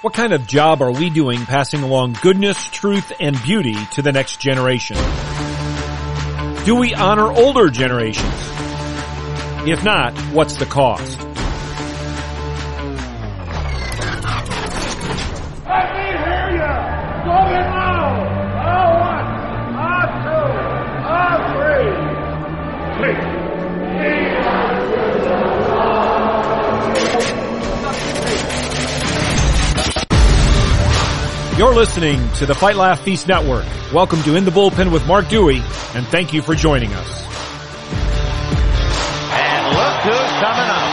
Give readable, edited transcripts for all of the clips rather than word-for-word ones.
What kind of job are we doing passing along goodness, truth, and beauty to the next generation? Do we honor older generations? If not, what's the cost? Let me hear you! Go it loud! A1, A2, A3. You're listening to the Fight Laugh Feast Network. Welcome to In the Bullpen with Mark Dewey, and thank you for joining us. And look who's coming up.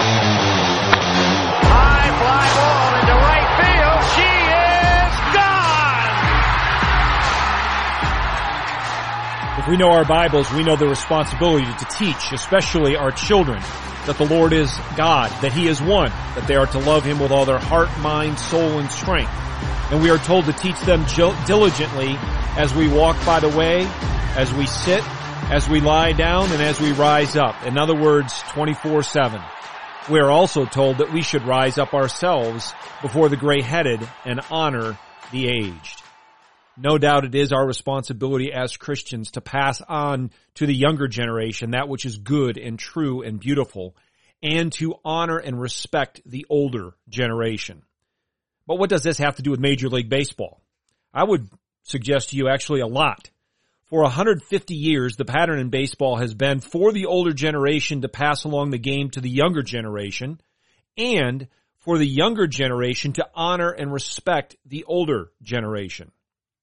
High fly ball into right field. She is gone. If we know our Bibles, we know the responsibility to teach, especially our children, that the Lord is God, that He is one, that they are to love Him with all their heart, mind, soul, and strength. And we are told to teach them diligently as we walk by the way, as we sit, as we lie down, and as we rise up. In other words, 24/7. We are also told that we should rise up ourselves before the gray-headed and honor the aged. No doubt it is our responsibility as Christians to pass on to the younger generation that which is good and true and beautiful, and to honor and respect the older generation. But what does this have to do with Major League Baseball? I would suggest to you actually a lot. For 150 years, the pattern in baseball has been for the older generation to pass along the game to the younger generation, and for the younger generation to honor and respect the older generation.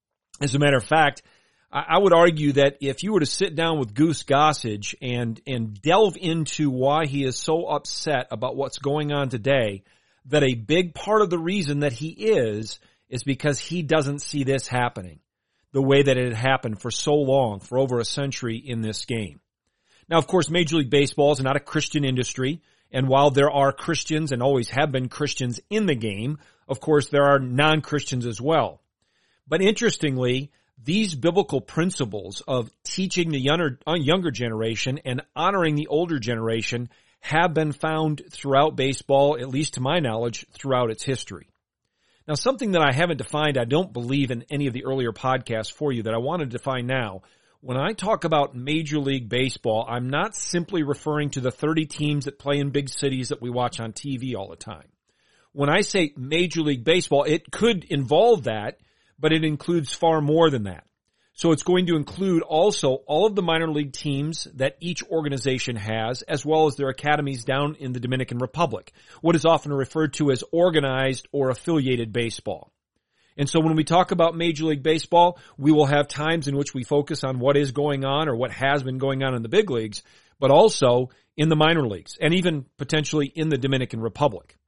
As a matter of fact, I would argue that if you were to sit down with Goose Gossage and delve into why he is so upset about what's going on today, that a big part of the reason that he is because he doesn't see this happening the way that it had happened for so long, for over a century in this game. Now, of course, Major League Baseball is not a Christian industry, and while there are Christians and always have been Christians in the game, of course, there are non-Christians as well. But interestingly, these biblical principles of teaching the younger generation and honoring the older generation have been found throughout baseball, at least to my knowledge, throughout its history. Now, something that I haven't defined, I don't believe in any of the earlier podcasts for you, that I want to define now. When I talk about Major League Baseball, I'm not simply referring to the 30 teams that play in big cities that we watch on TV all the time. When I say Major League Baseball, it could involve that, but it includes far more than that. So it's going to include also all of the minor league teams that each organization has, as well as their academies down in the Dominican Republic, what is often referred to as organized or affiliated baseball. And so when we talk about Major League Baseball, we will have times in which we focus on what is going on or what has been going on in the big leagues, but also in the minor leagues and even potentially in the Dominican Republic.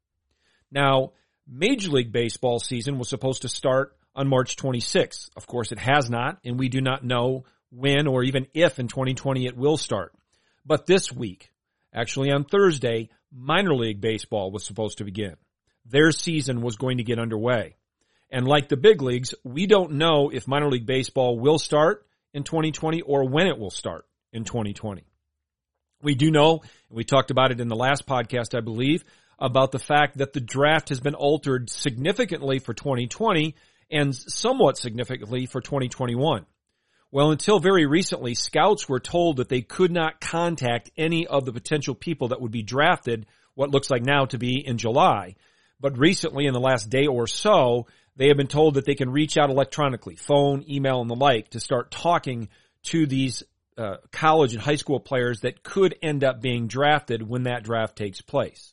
Now, Major League Baseball season was supposed to start on March 26th. Of course, it has not, and we do not know when or even if in 2020 it will start. But this week, actually on Thursday, minor league baseball was supposed to begin. Their season was going to get underway. And like the big leagues, we don't know if minor league baseball will start in 2020 or when it will start in 2020. We do know, and we talked about it in the last podcast, I believe, about the fact that the draft has been altered significantly for 2020 and somewhat significantly for 2021. Well, until very recently, scouts were told that they could not contact any of the potential people that would be drafted, what looks like now to be in July. But recently, in the last day or so, they have been told that they can reach out electronically, phone, email, and the like, to start talking to these college and high school players that could end up being drafted when that draft takes place.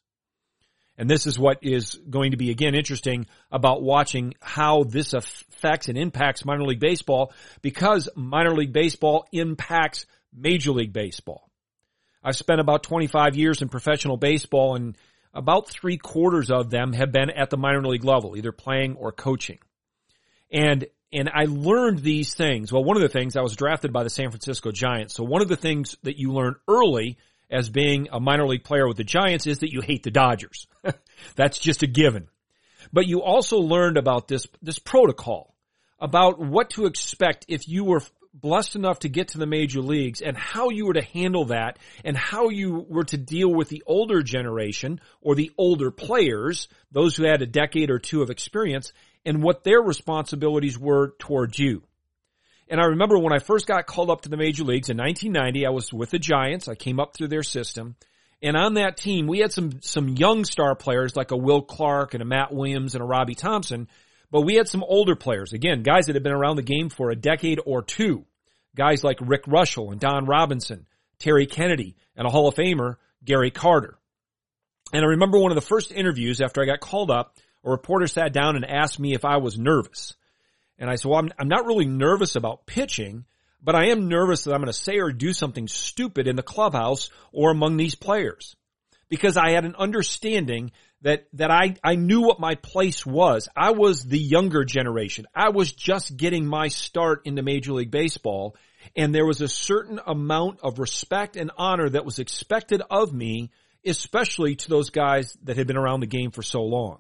And this is what is going to be, again, interesting about watching how this affects and impacts minor league baseball, because minor league baseball impacts Major League Baseball. I've spent about 25 years in professional baseball, and about 3/4 of them have been at the minor league level, either playing or coaching. And I learned these things. Well, one of the things, I was drafted by the San Francisco Giants. So one of the things that you learn early as being a minor league player with the Giants is that you hate the Dodgers. That's just a given. But you also learned about this protocol, about what to expect if you were blessed enough to get to the major leagues and how you were to handle that and how you were to deal with the older generation or the older players, those who had a decade or two of experience, and what their responsibilities were towards you. And I remember when I first got called up to the major leagues in 1990, I was with the Giants. I came up through their system. And on that team, we had some young star players like a Will Clark and a Matt Williams and a Robbie Thompson. But we had some older players, again, guys that had been around the game for a decade or two. Guys like Rick Rushell and Don Robinson, Terry Kennedy, and a Hall of Famer, Gary Carter. And I remember one of the first interviews after I got called up, a reporter sat down and asked me if I was nervous. And I said, well, I'm not really nervous about pitching, but I am nervous that I'm going to say or do something stupid in the clubhouse or among these players. Because I had an understanding that I knew what my place was. I was the younger generation. I was just getting my start into Major League Baseball, and there was a certain amount of respect and honor that was expected of me, especially to those guys that had been around the game for so long.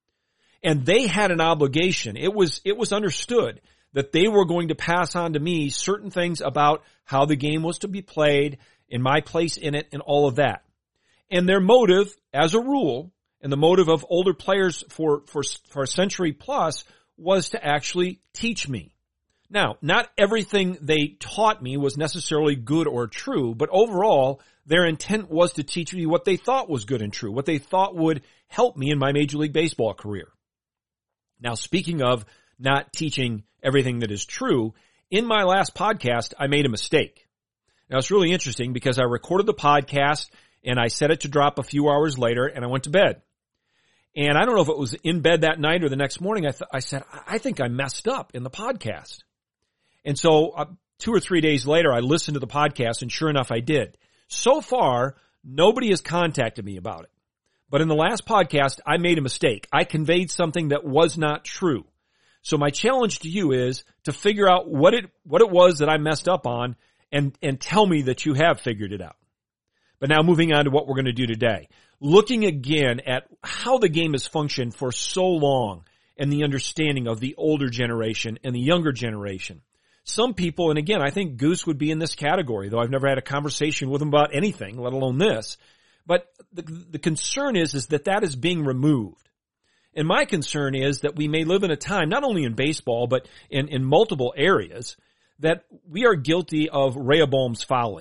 And they had an obligation. It was understood that they were going to pass on to me certain things about how the game was to be played, and my place in it, and all of that. And their motive, as a rule, and the motive of older players for a century plus, was to actually teach me. Now, not everything they taught me was necessarily good or true, but overall, their intent was to teach me what they thought was good and true, what they thought would help me in my Major League Baseball career. Now, speaking of not teaching everything that is true, in my last podcast, I made a mistake. Now, it's really interesting because I recorded the podcast and I set it to drop a few hours later, and I went to bed. And I don't know if it was in bed that night or the next morning, I said, I think I messed up in the podcast. And so 2 or 3 days later, I listened to the podcast, and sure enough, I did. So far, nobody has contacted me about it. But in the last podcast, I made a mistake. I conveyed something that was not true. So my challenge to you is to figure out what it was that I messed up on, and tell me that you have figured it out. But now moving on to what we're going to do today. Looking again at how the game has functioned for so long and the understanding of the older generation and the younger generation. Some people, and again, I think Goose would be in this category, though I've never had a conversation with him about anything, let alone this. But the concern is that is being removed. And my concern is that we may live in a time, not only in baseball, but in multiple areas, that we are guilty of Rehoboam's folly.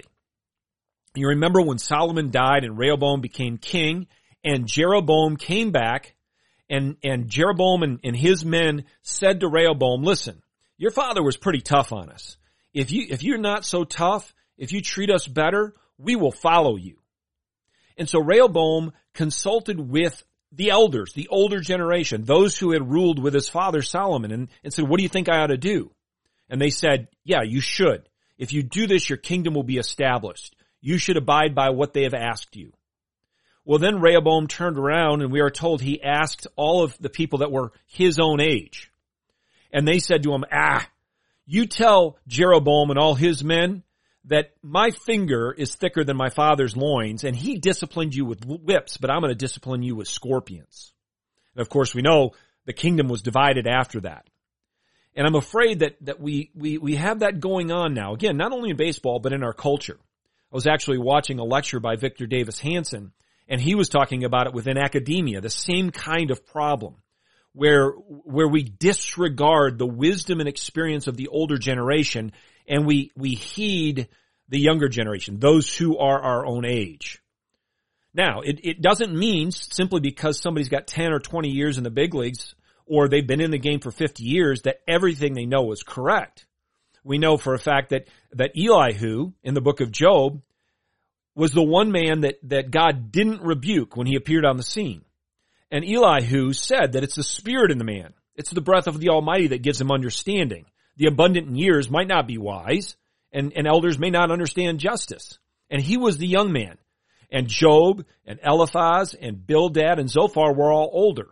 You remember when Solomon died and Rehoboam became king, and Jeroboam came back, and Jeroboam and his men said to Rehoboam, listen, your father was pretty tough on us. If you're not so tough, if you treat us better, we will follow you. And so Rehoboam consulted with the elders, the older generation, those who had ruled with his father Solomon, and said, what do you think I ought to do? And they said, yeah, you should. If you do this, your kingdom will be established. You should abide by what they have asked you. Well, then Rehoboam turned around, and we are told he asked all of the people that were his own age. And they said to him, you tell Jeroboam and all his men that my finger is thicker than my father's loins, and he disciplined you with whips, but I'm going to discipline you with scorpions. And of course, we know the kingdom was divided after that. And I'm afraid that we have that going on now. Again, not only in baseball, but in our culture. I was actually watching a lecture by Victor Davis Hanson, and he was talking about it within academia, the same kind of problem, where we disregard the wisdom and experience of the older generation, and we heed the younger generation, those who are our own age. Now, it doesn't mean simply because somebody's got 10 or 20 years in the big leagues, or they've been in the game for 50 years, that everything they know is correct. We know for a fact that Elihu, in the book of Job, was the one man that God didn't rebuke when he appeared on the scene. And Elihu said that it's the spirit in the man. It's the breath of the Almighty that gives him understanding. The abundant in years might not be wise, and elders may not understand justice. And he was the young man. And Job and Eliphaz and Bildad and Zophar were all older.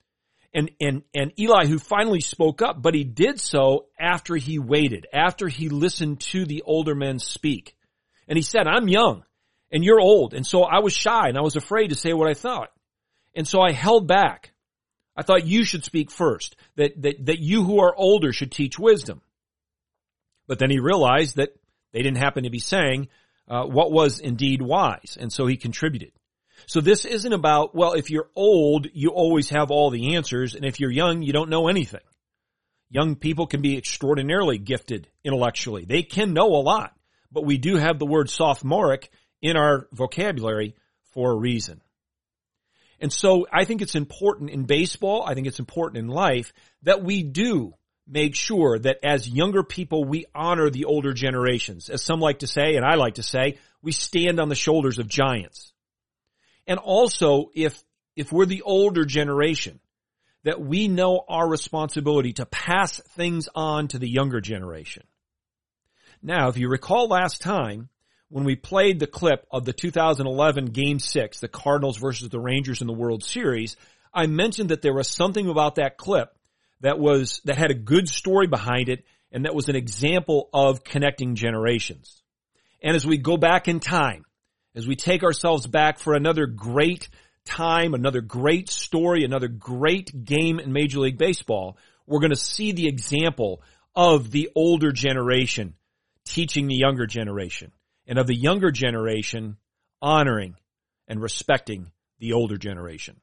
And Elihu finally spoke up, but he did so after he waited, after he listened to the older men speak. And he said, I'm young and you're old. And so I was shy and I was afraid to say what I thought. And so I held back. I thought you should speak first, that you who are older should teach wisdom. But then he realized that they didn't happen to be saying what was indeed wise, and so he contributed. So this isn't about, well, if you're old, you always have all the answers, and if you're young, you don't know anything. Young people can be extraordinarily gifted intellectually. They can know a lot, but we do have the word sophomoric in our vocabulary for a reason. And so I think it's important in baseball, I think it's important in life, that we do make sure that as younger people, we honor the older generations. As some like to say, and I like to say, we stand on the shoulders of giants. And also, if we're the older generation, that we know our responsibility to pass things on to the younger generation. Now, if you recall last time, when we played the clip of the 2011 Game 6, the Cardinals versus the Rangers in the World Series, I mentioned that there was something about that clip that had a good story behind it, and that was an example of connecting generations. And as we go back in time, as we take ourselves back for another great time, another great story, another great game in Major League Baseball, we're going to see the example of the older generation teaching the younger generation, and of the younger generation honoring and respecting the older generation.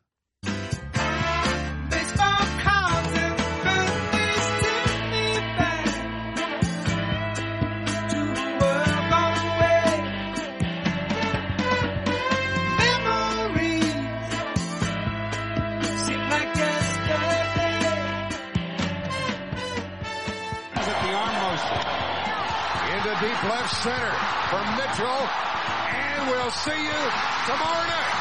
Deep left center for Mitchell, and we'll see you tomorrow night.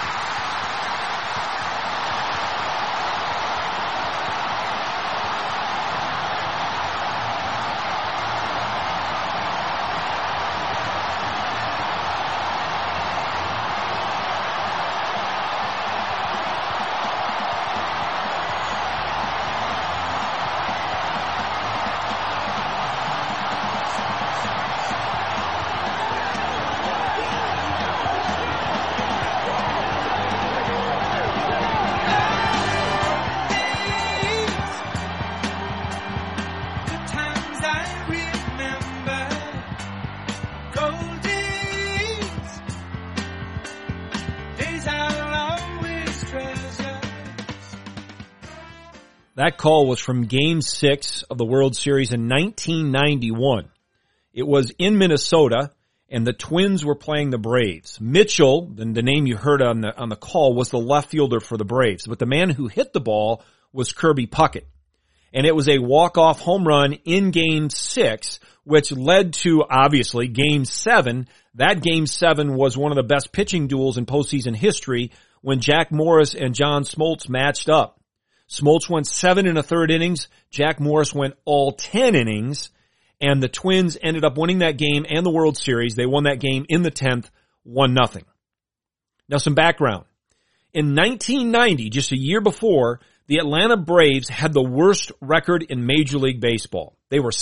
That call was from Game 6 of the World Series in 1991. It was in Minnesota, and the Twins were playing the Braves. Mitchell, the name you heard on the call, was the left fielder for the Braves, but the man who hit the ball was Kirby Puckett. And it was a walk-off home run in Game 6, which led to, obviously, Game 7. That Game 7 was one of the best pitching duels in postseason history when Jack Morris and John Smoltz matched up. Smoltz went 7 1/3 innings. Jack Morris went all 10 innings. And the Twins ended up winning that game and the World Series. They won that game in the 10th, 1-0. Now some background. In 1990, just a year before, the Atlanta Braves had the worst record in Major League Baseball. They were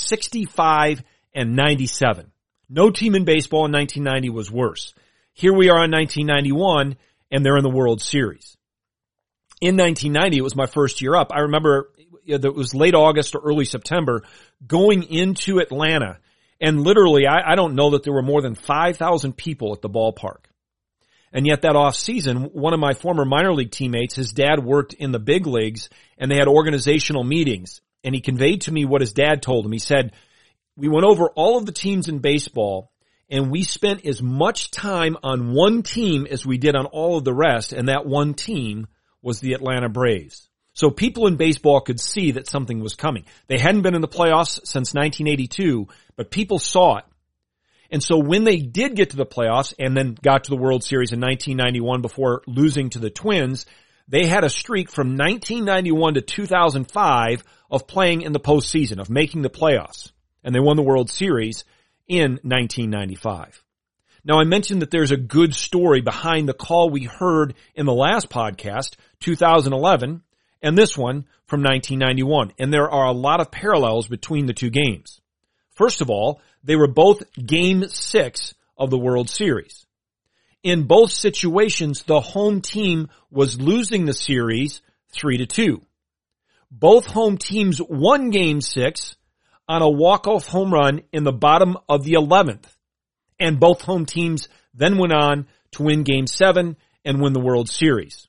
65-97. No team in baseball in 1990 was worse. Here we are in 1991, and they're in the World Series. In 1990, it was my first year up. I remember it was late August or early September going into Atlanta. And literally, I don't know that there were more than 5,000 people at the ballpark. And yet that off season, one of my former minor league teammates, his dad worked in the big leagues, and they had organizational meetings. And he conveyed to me what his dad told him. He said, we went over all of the teams in baseball, and we spent as much time on one team as we did on all of the rest, and that one team was the Atlanta Braves. So people in baseball could see that something was coming. They hadn't been in the playoffs since 1982, but people saw it. And so when they did get to the playoffs and then got to the World Series in 1991 before losing to the Twins, they had a streak from 1991 to 2005 of playing in the postseason, of making the playoffs. And they won the World Series in 1995. Now, I mentioned that there's a good story behind the call we heard in the last podcast, 2011, and this one from 1991. And there are a lot of parallels between the two games. First of all, they were both Game 6 of the World Series. In both situations, the home team was losing the series 3-2. Both home teams won Game 6 on a walk-off home run in the bottom of the 11th. And both home teams then went on to win Game 7 and win the World Series.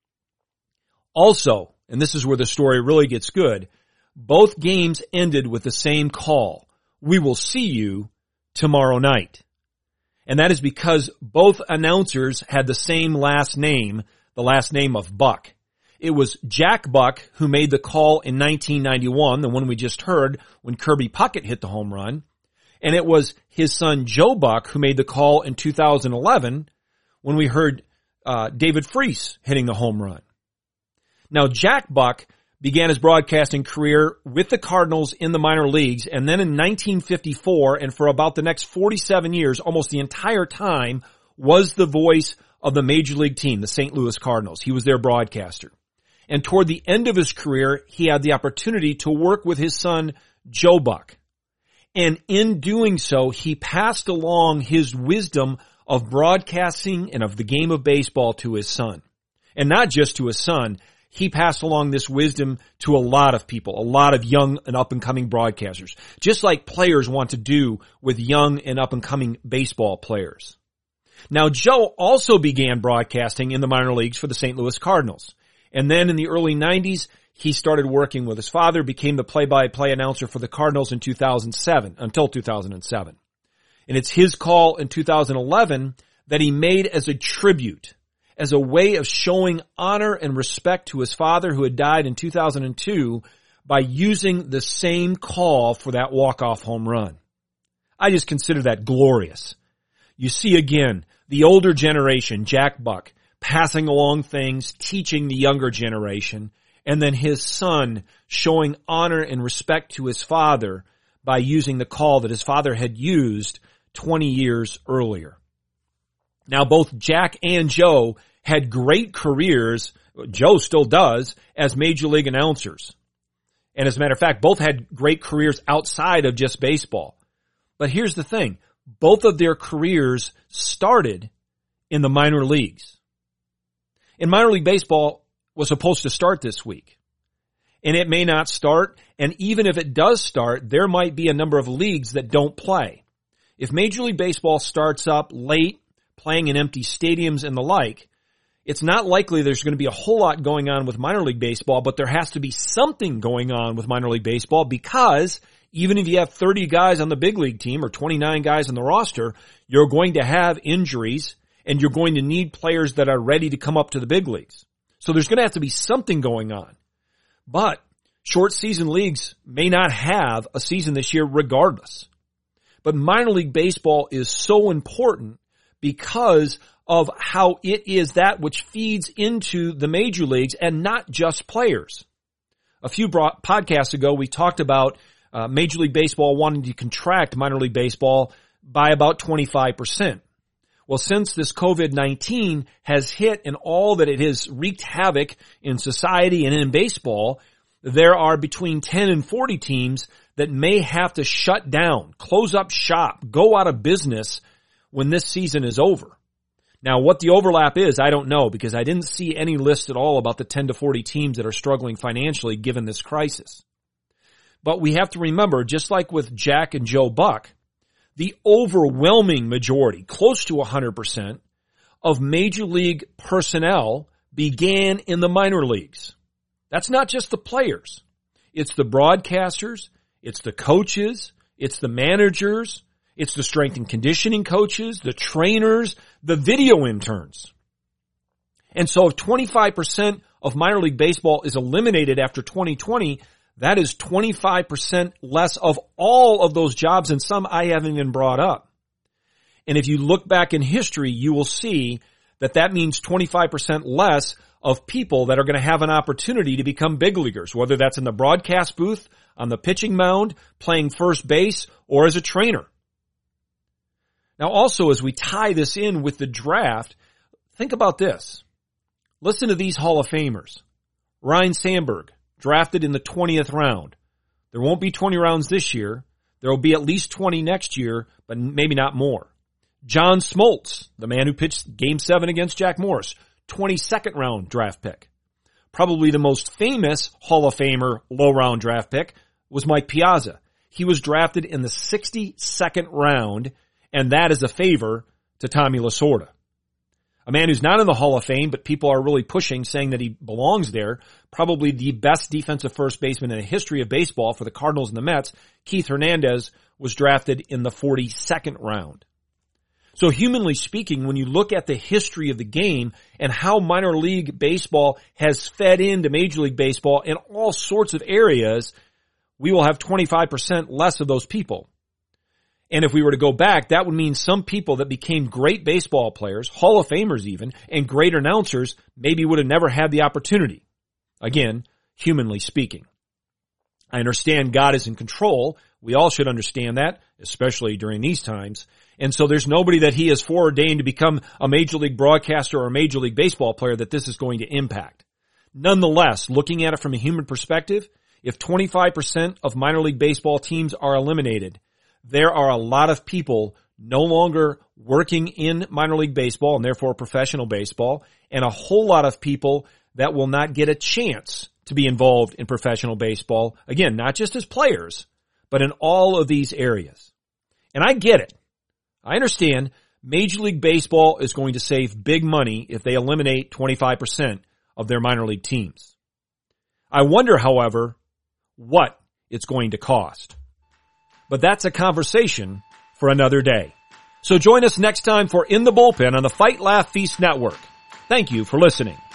Also, and this is where the story really gets good, both games ended with the same call. We will see you tomorrow night. And that is because both announcers had the same last name, the last name of Buck. It was Jack Buck who made the call in 1991, the one we just heard when Kirby Puckett hit the home run. And it was his son Joe Buck who made the call in 2011 when we heard David Freese hitting the home run. Now, Jack Buck began his broadcasting career with the Cardinals in the minor leagues, and then in 1954, and for about the next 47 years, almost the entire time, was the voice of the Major League team, the St. Louis Cardinals. He was their broadcaster. And toward the end of his career, he had the opportunity to work with his son, Joe Buck. And in doing so, he passed along his wisdom of broadcasting and of the game of baseball to his son. And not just to his son, he passed along this wisdom to a lot of people, a lot of young and up-and-coming broadcasters, just like players want to do with young and up-and-coming baseball players. Now, Joe also began broadcasting in the minor leagues for the St. Louis Cardinals. And then in the early 90s, he started working with his father, became the play-by-play announcer for the Cardinals in 2007, until 2007. And it's his call in 2011 that he made as a tribute, as a way of showing honor and respect to his father who had died in 2002 by using the same call for that walk-off home run. I just consider that glorious. You see again, the older generation, Jack Buck, passing along things, teaching the younger generation, and then his son showing honor and respect to his father by using the call that his father had used 20 years earlier. Now, both Jack and Joe had great careers, Joe still does, as Major League announcers. And as a matter of fact, both had great careers outside of just baseball. But here's the thing. Both of their careers started in the minor leagues. And minor league baseball was supposed to start this week. And it may not start, and even if it does start, there might be a number of leagues that don't play. If Major League Baseball starts up late, playing in empty stadiums and the like, it's not likely there's going to be a whole lot going on with minor league baseball, but there has to be something going on with minor league baseball because even if you have 30 guys on the big league team or 29 guys on the roster, you're going to have injuries and you're going to need players that are ready to come up to the big leagues. So there's going to have to be something going on. But short season leagues may not have a season this year regardless. But minor league baseball is so important because of how it is that which feeds into the major leagues and not just players. A few podcasts ago, we talked about Major League Baseball wanting to contract minor league baseball by about 25%. Well, since this COVID-19 has hit and all that it has wreaked havoc in society and in baseball, there are between 10 and 40 teams that may have to shut down, close up shop, go out of business when this season is over. Now, what the overlap is, I don't know, because I didn't see any list at all about the 10 to 40 teams that are struggling financially given this crisis. But we have to remember, just like with Jack and Joe Buck, the overwhelming majority, close to 100%, of Major League personnel began in the minor leagues. That's not just the players. It's the broadcasters, it's the coaches, it's the managers, it's the strength and conditioning coaches, the trainers, the video interns. And so if 25% of minor league baseball is eliminated after 2020, that is 25% less of all of those jobs, and some I haven't even brought up. And if you look back in history, you will see that that means 25% less of people that are going to have an opportunity to become big leaguers, whether that's in the broadcast booth, on the pitching mound, playing first base, or as a trainer. Now also, as we tie this in with the draft, think about this. Listen to these Hall of Famers. Ryne Sandberg, drafted in the 20th round. There won't be 20 rounds this year. There will be at least 20 next year, but maybe not more. John Smoltz, the man who pitched Game 7 against Jack Morris, 22nd round draft pick. Probably the most famous Hall of Famer low round draft pick was Mike Piazza. He was drafted in the 62nd round, and that is a favor to Tommy Lasorda. A man who's not in the Hall of Fame, but people are really pushing, saying that he belongs there. Probably the best defensive first baseman in the history of baseball for the Cardinals and the Mets, Keith Hernandez, was drafted in the 42nd round. So humanly speaking, when you look at the history of the game and how minor league baseball has fed into Major League Baseball in all sorts of areas, we will have 25% less of those people. And if we were to go back, that would mean some people that became great baseball players, Hall of Famers even, and great announcers maybe would have never had the opportunity. Again, humanly speaking. I understand God is in control. We all should understand that, especially during these times. And so there's nobody that he has foreordained to become a Major League broadcaster or a Major League Baseball player that this is going to impact. Nonetheless, looking at it from a human perspective, if 25% of minor league baseball teams are eliminated, there are a lot of people no longer working in minor league baseball and therefore professional baseball, and a whole lot of people that will not get a chance to be involved in professional baseball. Again, not just as players, but in all of these areas. And I get it. I understand Major League Baseball is going to save big money if they eliminate 25% of their minor league teams. I wonder, however, what it's going to cost. But that's a conversation for another day. So join us next time for In the Bullpen on the Fight, Laugh, Feast Network. Thank you for listening.